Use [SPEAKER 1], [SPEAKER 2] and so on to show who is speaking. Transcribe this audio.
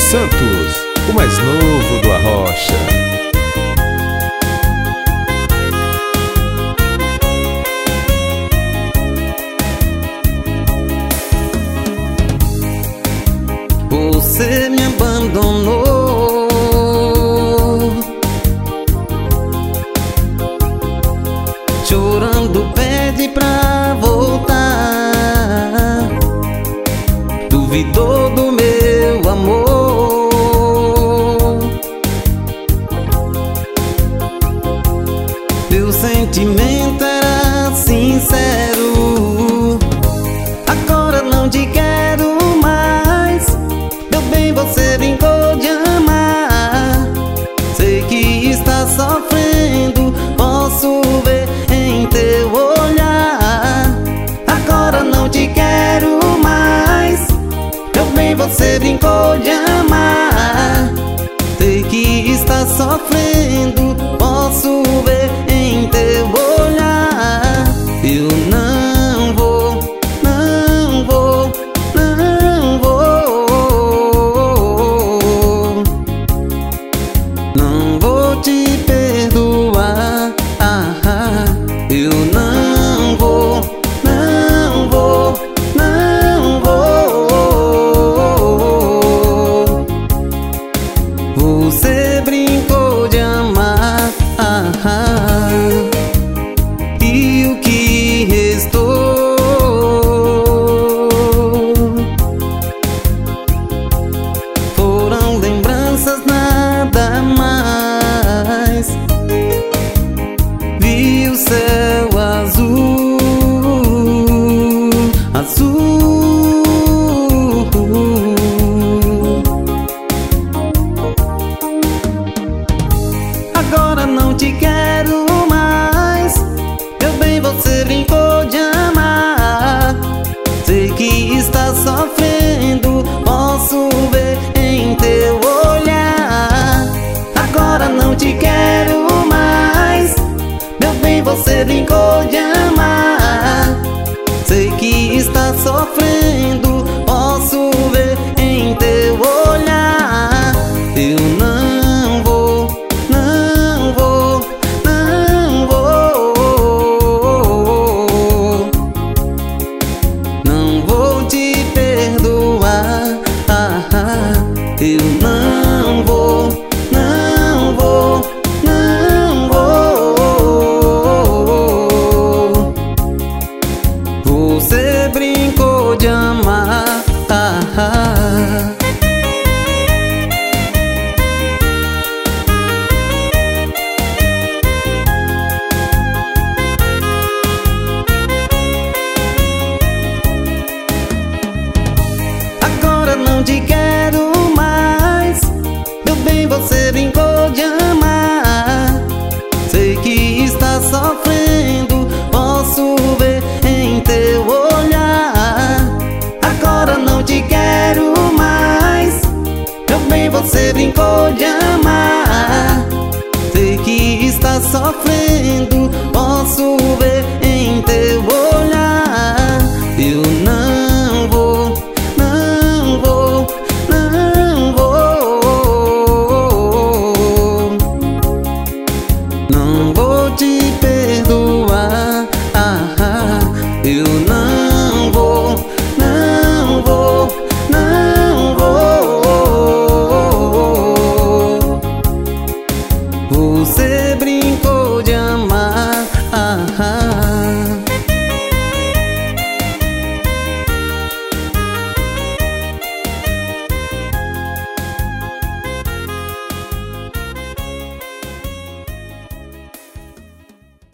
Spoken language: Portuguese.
[SPEAKER 1] Santos, o mais novo do Arrocha.
[SPEAKER 2] Você me abandonou, chorando pede pra voltar, duvidou do meu amor. Teu sentimento era sincero, agora não te quero mais. Meu bem, você brincou de amar, sei que está sofrendo, posso ver em teu olhar. Agora não te quero mais, meu bem, você brincou de amar, sei que está sofrendo, posso ver em teu olhar. Eu não vou, não vou, não vou, não vou te perdoar. Eu não vou, não vou, não vou. Você brincou de amar, e o que restou foram lembranças, nada mais. Vi o céu azul, azul. Agora não te quero mais, meu bem, você brincou de amar, sei que está sofrendo, posso ver em teu olhar. Agora não te quero mais, meu bem, você brincou de amar, sei que está sofrendo, posso ver em teu olhar. Eu não vou, não vou, não vou, não vou te perdoar. Eu não vou, não vou, não vou. Você brincou de amar. Agora não te quero